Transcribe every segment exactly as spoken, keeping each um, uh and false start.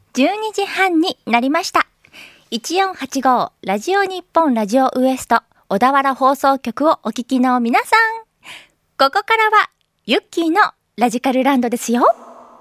じゅうにじはんになりました。いちよんはちごラジオ日本ラジオウエスト小田原放送局をお聞きの皆さん、ここからはユッキーのラジカルランドですよ。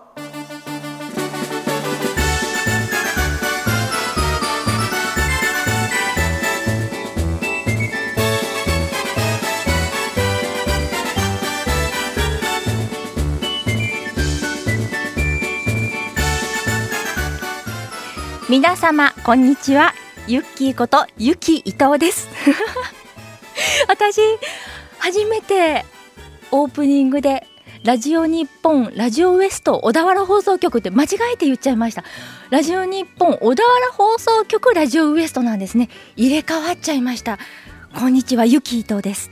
皆様こんにちは、ユッキーことゆき伊藤です私初めてオープニングでラジオ日本ラジオウエスト小田原放送局って間違えて言っちゃいました。ラジオ日本小田原放送局ラジオウエストなんですね。入れ替わっちゃいました。こんにちは、ゆき伊藤です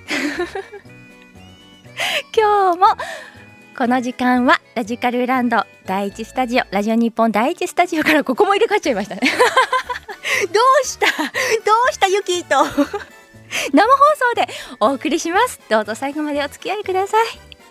今日もこの時間はラジカルランドだいいちスタジオ、ラジオ日本だいいちスタジオからここも入れ替わっちゃいましたねどうしたどうしたゆきと生放送でお送りします。どうぞ最後までお付き合いください。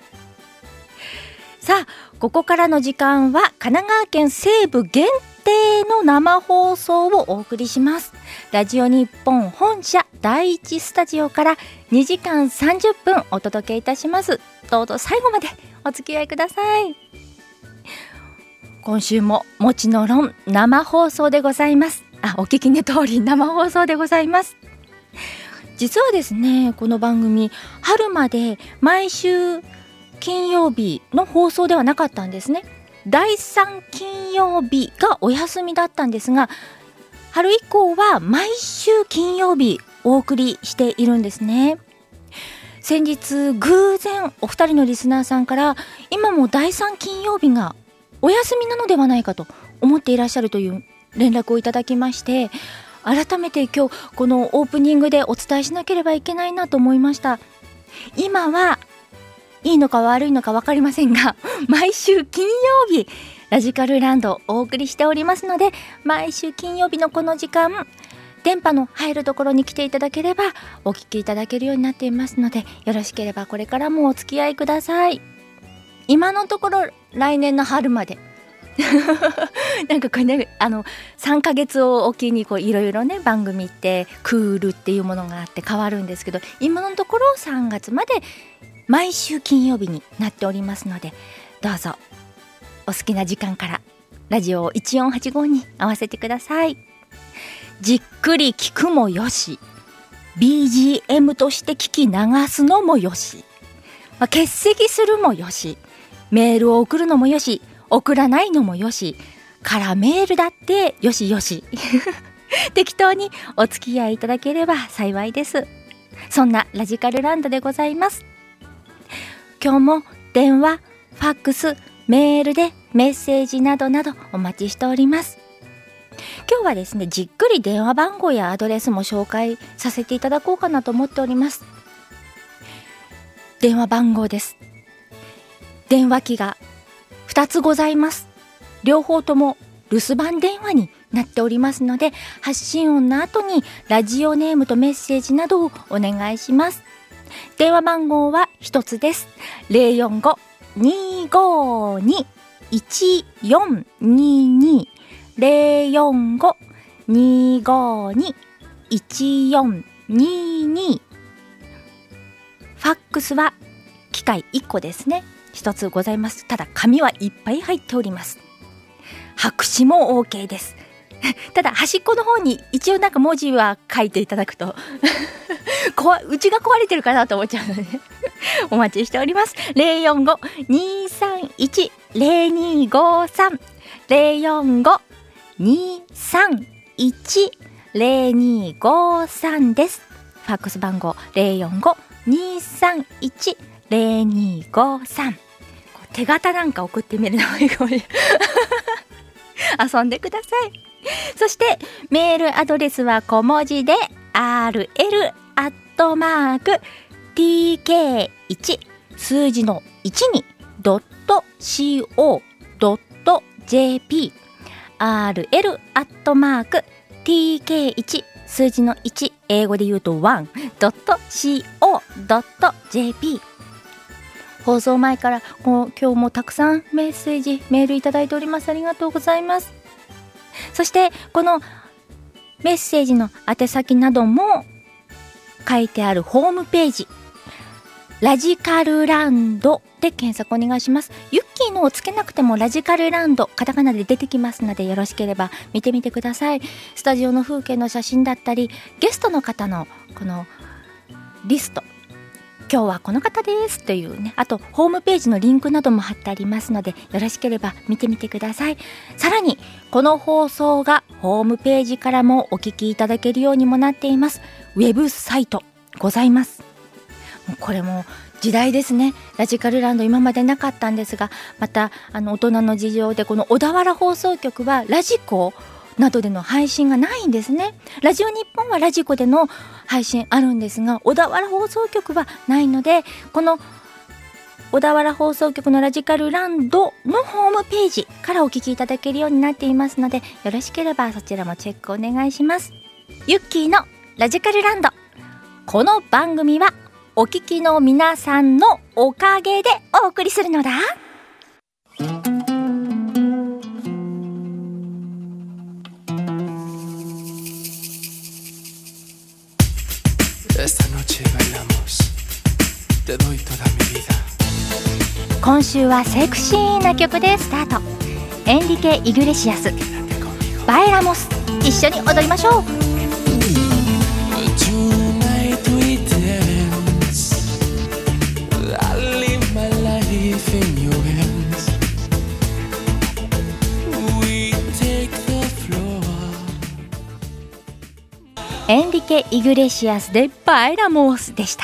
さあ、ここからの時間は神奈川県西部限定の生放送をお送りします。ラジオ日本本社だいいちスタジオからにじかんさんじゅっぷんお届けいたします。どうぞ最後までお付き合いください。今週ももちのろん生放送でございます。あ、お聞きの通り生放送でございます。実はですね、この番組春まで毎週金曜日の放送ではなかったんですね。だいさん金曜日がお休みだったんですが、春以降は毎週金曜日お送りしているんですね。先日偶然お二人のリスナーさんから今もだいさん金曜日がお休みなのではないかと思っていらっしゃるという連絡をいただきまして、改めて今日このオープニングでお伝えしなければいけないなと思いました。今はいいのか悪いのか分かりませんが、毎週金曜日ラジカルランドをお送りしておりますので、毎週金曜日のこの時間、電波の入るところに来ていただければお聞きいただけるようになっていますので、よろしければこれからもお付き合いください。今のところ来年の春までなんかこれね、あのさんかげつをおきにこういろいろね、番組ってクールっていうものがあって変わるんですけど、今のところさんがつまで毎週金曜日になっておりますので、どうぞお好きな時間からラジオをいちよんはちごに合わせてください。じっくり聞くもよし、 ビージーエム として聞き流すのもよし、まあ、欠席するもよし、メールを送るのもよし、送らないのもよし、からメールだってよしよし適当にお付き合いいただければ幸いです。そんなラジカルランドでございます。今日も電話、ファックス、メールでメッセージなどなどお待ちしております。今日はですね、じっくり電話番号やアドレスも紹介させていただこうかなと思っております。電話番号です。電話機がふたつございます。両方とも留守番電話になっておりますので、発信音の後にラジオネームとメッセージなどをお願いします。電話番号は一つです。 ゼロよんご にーごーに いちよんにーに ゼロよんご にーごーに いちよんにーに。ファックスは機械いっこですね、一つございます。ただ紙はいっぱい入っております。白紙も OK ですただ端っこの方に一応なんか文字は書いていただくとうちが壊れてるかなと思っちゃうのでお待ちしております。 ゼロよんご にーさんいち ゼロにーごーさん ゼロよんご にーさんいち ゼロにーごーさん です。ファックス番号 ゼロよんご にーさんいち ゼロにーごーさん。手形なんか送ってみるのもいいかもしれない遊んでください。そしてメールアドレスは小文字で アールエル アットマーク ティーケーワン 数字のいちに ドット コム ジェーピー アールエル アットマーク ティーケーワン 数字のいち、英語で言うと ワン ドット コム ドット ジェーピー。 放送前からもう今日もたくさんメッセージメールいただいております。ありがとうございます。 そしてこのメッセージの宛先なども書いてあるホームページ、ラジカルランドで検索お願いします。ユッキーのをつけなくてもラジカルランドカタカナで出てきますので、よろしければ見てみてください。スタジオの風景の写真だったり、ゲストの方のこのリスト、今日はこの方ですというね、あとホームページのリンクなども貼ってありますので、よろしければ見てみてください。さらにこの放送がホームページからもお聞きいただけるようにもなっています。ウェブサイトございます。もうこれも時代ですね。ラジカルランド今までなかったんですが、またあの大人の事情でこの小田原放送局はラジコなどでの配信がないんですね。ラジオ日本はラジコでの配信あるんですが、小田原放送局はないので、この小田原放送局のラジカルランドのホームページからお聞きいただけるようになっていますので、よろしければそちらもチェックお願いします。ユッキーのラジカルランド、この番組はお聞きの皆さんのおかげでお送りするのだ。今週はセクシーな曲でスタート。エンリケ・イグレシアス、バイラモス、一緒に踊りましょう。エンリケ・イグレシアスでバイラモスでした。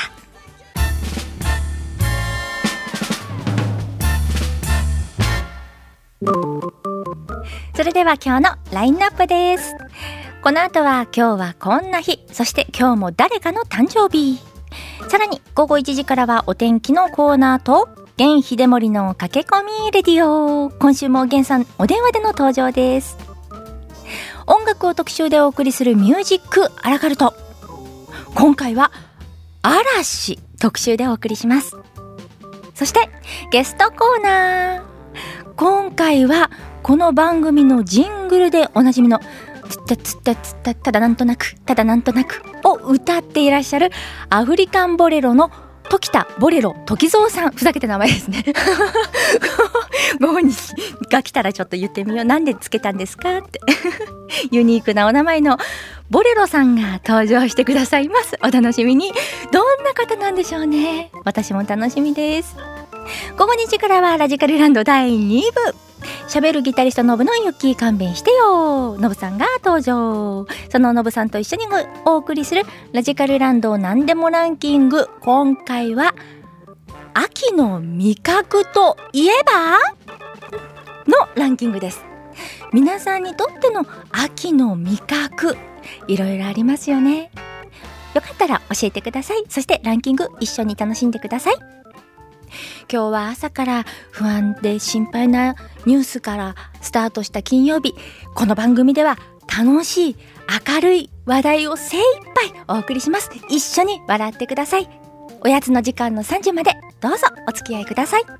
それでは今日のラインナップです。この後は今日はこんな日、そして今日も誰かの誕生日、さらに午後いちじからはお天気のコーナーと源秀森の駆け込みレディオ。今週も源さんお電話での登場です。音楽を特集でお送りするミュージックアラカルト、今回は嵐特集でお送りします。そしてゲストコーナー、今回はこの番組のジングルでおなじみのつったつったつったただなんとなくただなんとなくを歌っていらっしゃるアフリカンボレロの時田ボレロ時蔵さん、ふざけた名前ですねご本人が来たらちょっと言ってみよう。なんでつけたんですかってユニークなお名前のボレロさんが登場してくださいます。お楽しみに。どんな方なんでしょうね。私も楽しみです。午後にじからはラジカルランドだいに部、喋るギタリストノブのユッキー勘弁してよ、ノブさんが登場。そのノブさんと一緒にお送りするラジカルランドなんでもランキング、今回は秋の味覚といえばのランキングです。皆さんにとっての秋の味覚、いろいろありますよね。よかったら教えてください。そしてランキング一緒に楽しんでください。今日は朝から不安で心配なニュースからスタートした金曜日、この番組では楽しい明るい話題を精一杯お送りします。一緒に笑ってください。おやつの時間のさんじまでどうぞお付き合いください。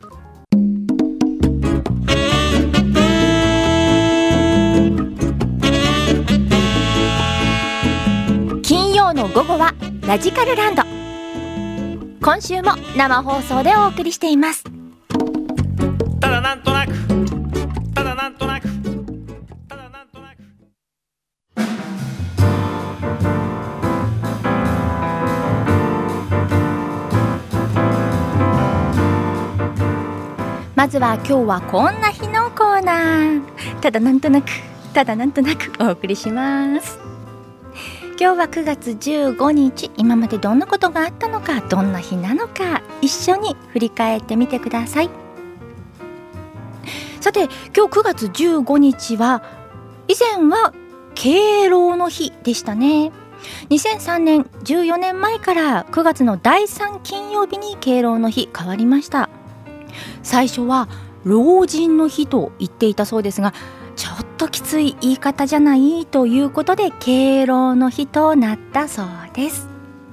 金曜の午後はラジカルランド、今週も生放送でお送りしています。 ただなんとなくただなんとなくただなんとなくまずは今日はこんな日のコーナー、ただなんとなくただなんとなくお送りします。今日はくがつじゅうごにち、今までどんなことがあったのか、どんな日なのか、一緒に振り返ってみてください。さて今日くがつじゅうごにちは、以前は敬老の日でしたね。にせんさんねん、じゅうよねんまえからくがつのだいさん金曜日に敬老の日変わりました。最初は老人の日と言っていたそうですが、ちょっときつい言い方じゃないということで敬老の日となったそうです。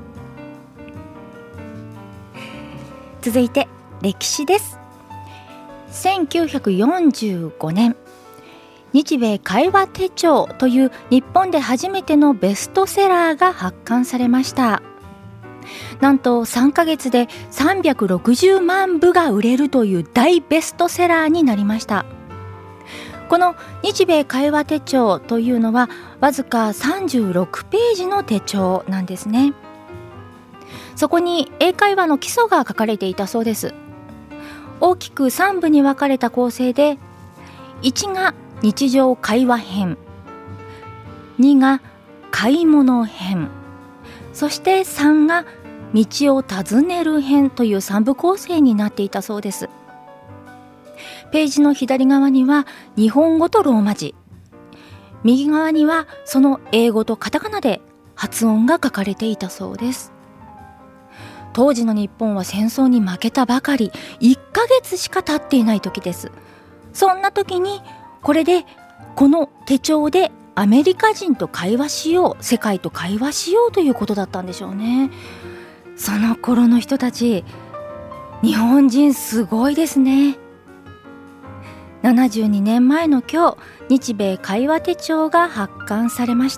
続いて歴史です。せんきゅうひゃくよんじゅうごねん、 日米会話手帳という日本で初めてのベストセラーが発刊されました。なんとさんかげつでさんびゃくろくじゅうまんぶが売れるという大ベストセラーになりました。この日米会話手帳というのはわずかさんじゅうろくページの手帳なんですね。そこに英会話の基礎が書かれていたそうです。大きくさんぶに分かれた構成で、いちが日常会話編、にが買い物編、そしてさんが道を尋ねる編というさんぶ構成になっていたそうです。ページの左側には日本語とローマ字、右側にはその英語とカタカナで発音が書かれていたそうです。当時の日本は戦争に負けたばかり、いっかげつしか経っていない時です。そんな時にこれでこの手帳でアメリカ人と会話しよう、世界と会話しようということだったんでしょうね。その頃の人たち、日本人すごいですね。ななじゅうにねんまえの今日、日米会話手帳が発刊されました。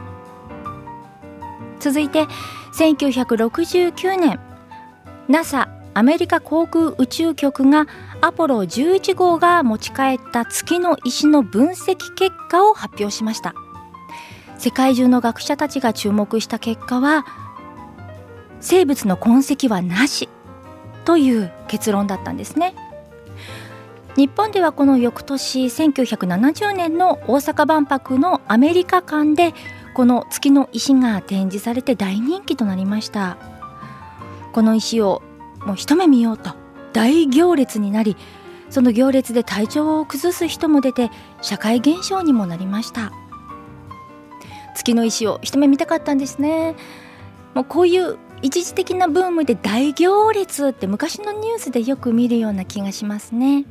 続いてせんきゅうひゃくろくじゅうきゅうねん、 ナサ アメリカ航空宇宙局がアポロじゅういちごうが持ち帰った月の石の分析結果を発表しました。世界中の学者たちが注目した結果は、生物の痕跡はなしという結論だったんですね。日本ではこの翌年せんきゅうひゃくななじゅうねんの大阪万博のアメリカ館でこの月の石が展示されて大人気となりました。この石をもう一目見ようと大行列になり、その行列で体調を崩す人も出て社会現象にもなりました。月の石を一目見たかったんですね。もうこういう一時的なブームで大行列って昔のニュースでよく見るような気がしますね。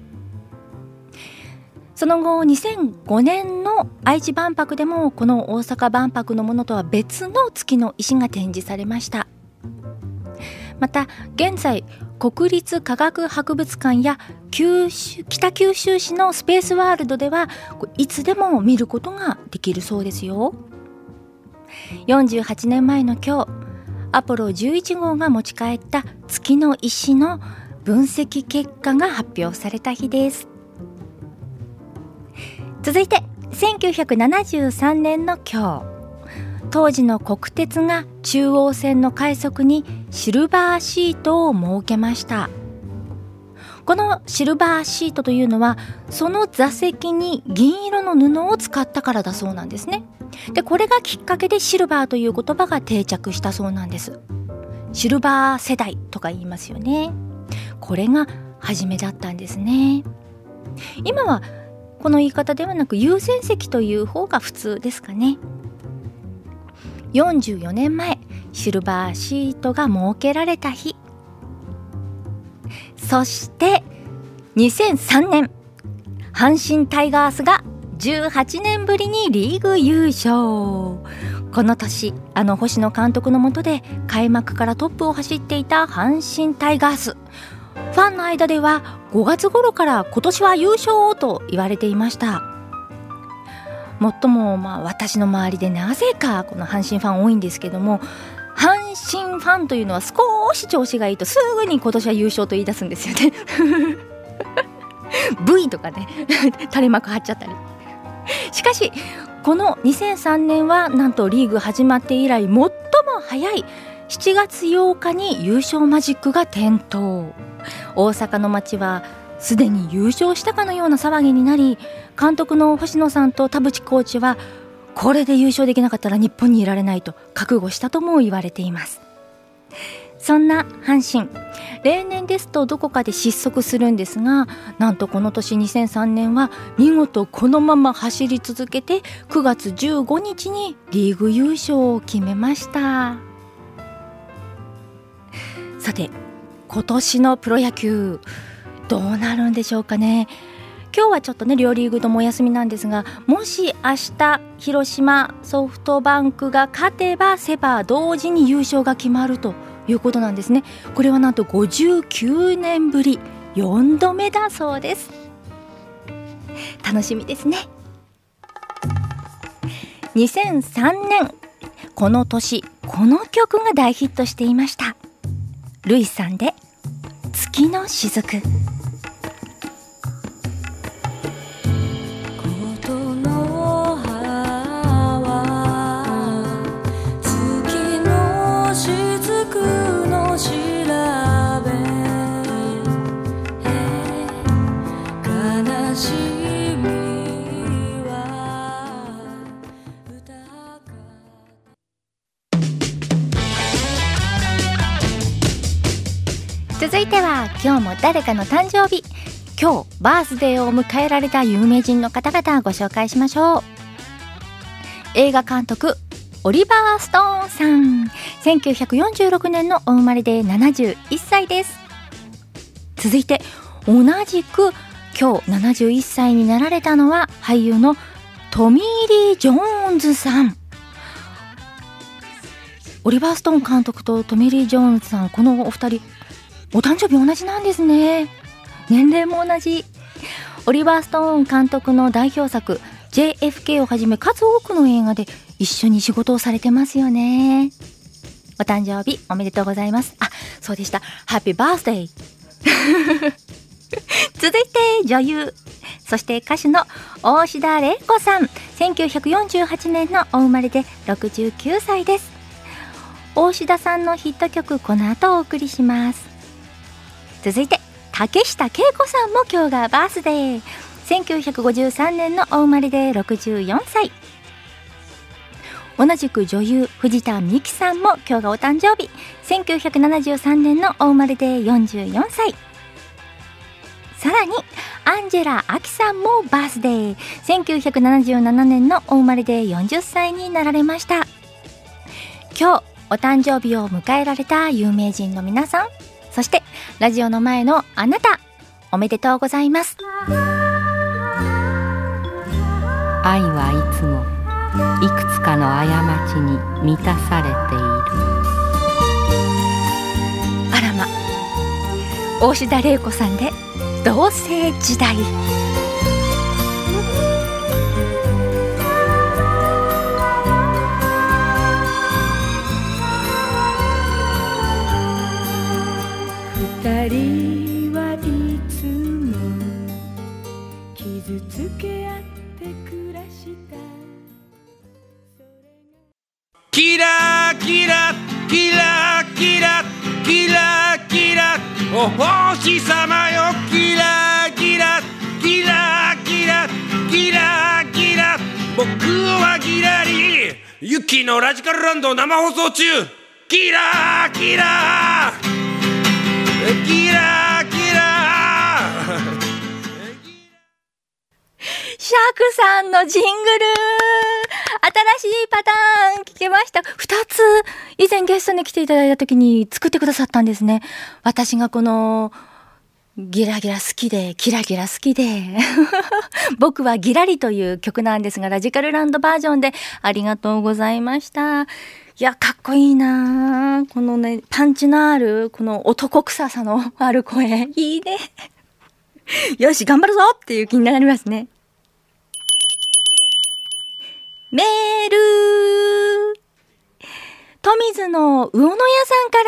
その後にせんごねんの愛知万博でもこの大阪万博のものとは別の月の石が展示されました。また現在国立科学博物館や九州北九州市のスペースワールドではいつでも見ることができるそうですよ。よんじゅうはちねんまえの今日、アポロじゅういちごうが持ち帰った月の石の分析結果が発表された日です。続いてせんきゅうひゃくななじゅうさんねんの今日、当時の国鉄が中央線の快速にシルバーシートを設けました。このシルバーシートというのはその座席に銀色の布を使ったからだそうなんですね。でこれがきっかけでシルバーという言葉が定着したそうなんです。シルバー世代とか言いますよね。これが初めだったんですね。今はこの言い方ではなく優先席という方が普通ですかね。よんじゅうよねんまえ、シルバーシートが設けられた日。そしてにせんさんねん、阪神タイガースがじゅうはちねんぶりにリーグ優勝。この年、あの星野監督の下で開幕からトップを走っていた阪神タイガース、ファンの間ではごがつ頃から今年は優勝と言われていました。もっともまあ私の周りでなぜかこの阪神ファン多いんですけども、阪神ファンというのは少し調子がいいとすぐに今年は優勝と言い出すんですよねV とかね垂れ幕張っちゃったり。しかしこのにせんさんねんはなんとリーグ始まって以来最も早いしちがつようかに優勝マジックが点灯。大阪の街はすでに優勝したかのような騒ぎになり、監督の星野さんと田淵コーチはこれで優勝できなかったら日本にいられないと覚悟したとも言われています。そんな阪神、例年ですとどこかで失速するんですが、なんとこの年にせんさんねんは見事このまま走り続けてくがつじゅうごにちにリーグ優勝を決めました。さて今年のプロ野球どうなるんでしょうかね。今日はちょっとね両リーグともお休みなんですが、もし明日広島ソフトバンクが勝てばセ・パ同時に優勝が決まるということなんですね。これはなんとごじゅうきゅうねんぶりよんどめだそうです。楽しみですね。 にせんさんねん、この年この曲が大ヒットしていました。ルイさんで月のしずく。続いては今日も誰かの誕生日、今日バースデーを迎えられた有名人の方々ご紹介しましょう。映画監督オリバー・ストーンさん、せんきゅうひゃくよんじゅうろくねんのお生まれでななじゅういっさいです。続いて同じく今日ななじゅういっさいになられたのは俳優のトミー・リー・ジョーンズさん。オリバー・ストーン監督とトミー・リー・ジョーンズさん、このお二人お誕生日同じなんですね。年齢も同じ。オリバー・ストーン監督の代表作 ジェイエフケー をはじめ数多くの映画で一緒に仕事をされてますよね。お誕生日おめでとうございます。あ、そうでした。ハッピーバースデー続いて女優、そして歌手の大志田玲子さん、せんきゅうひゃくよんじゅうはちねんのお生まれでろくじゅうきゅうさいです。大志田さんのヒット曲この後お送りします。続いて竹下恵子さんも今日がバースデー、せんきゅうひゃくごじゅうさんねんのお生まれでろくじゅうよんさい。同じく女優藤田美貴さんも今日がお誕生日、せんきゅうひゃくななじゅうさんねんのお生まれでよんじゅうよんさい。さらにアンジェラ・アキさんもバースデー、せんきゅうひゃくななじゅうななねんのお生まれでよんじゅっさいになられました。今日お誕生日を迎えられた有名人の皆さん、そしてラジオの前のあなた、おめでとうございます。 愛はいつもいくつかの過ちに満たされている。 あらま、大志田玲子さんで同棲時代。 二人はいつも傷つけ合って暮らした。 キラキラキラキラキラキラお星様よ、キラキラキラキラキラキラ、僕はギラリユキのラジカルランド生放送中。キラキラキラキラシャークさんのジングル、新しいパターン聞けました。二つ以前ゲストに来ていただいた時に作ってくださったんですね。私がこのギラギラ好きでキラギラ好きで僕はギラリという曲なんですが、ラジカルランドバージョンでありがとうございました。いや、かっこいいな、このね、パンチのあるこの男臭さのある声、いいねよし頑張るぞっていう気になりますね。メール、富水の魚野屋さんから、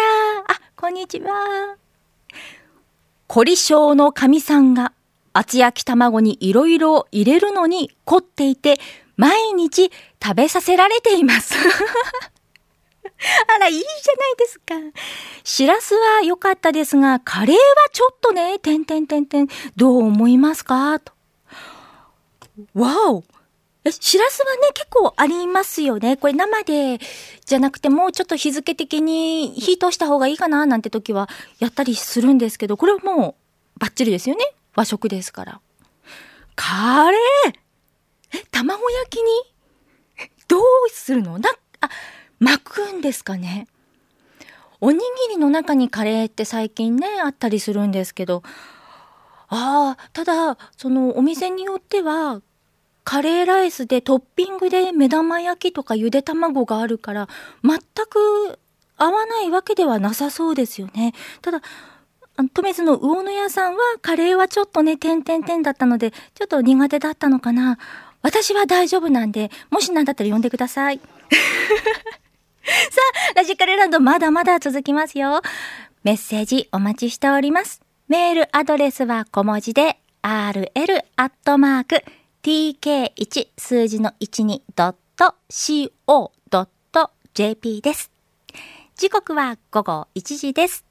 あ、こんにちは。凝り性の神さんが厚焼き卵にいろいろ入れるのに凝っていて、毎日食べさせられていますあら、いいじゃないですか。しらすは良かったですが、カレーはちょっとね、てんてんてんてん、どう思いますかと。わお、え、しらすはね、結構ありますよね。これ生でじゃなくて、もうちょっと日付的に火通した方がいいかななんて時はやったりするんですけど、これはもうバッチリですよね。和食ですから。カレー、え、卵焼きにどうするの？な、あ、巻くんですかね。おにぎりの中にカレーって最近ね、あったりするんですけど、ああ、ただそのお店によってはカレーライスでトッピングで目玉焼きとかゆで卵があるから全く合わないわけではなさそうですよね。ただ富水の魚野屋さんはカレーはちょっとね、てんてんてんだったのでちょっと苦手だったのかな。 私は大丈夫なんで、もしなんだったら呼んでください。さあ、ラジカルランドまだまだ続きますよ。メッセージお待ちしております。メールアドレスは小文字で アールエル アットマーク ティーケーワン 数字の じゅうに ドット コム ドット ジェーピー です。時刻は午後いちじです。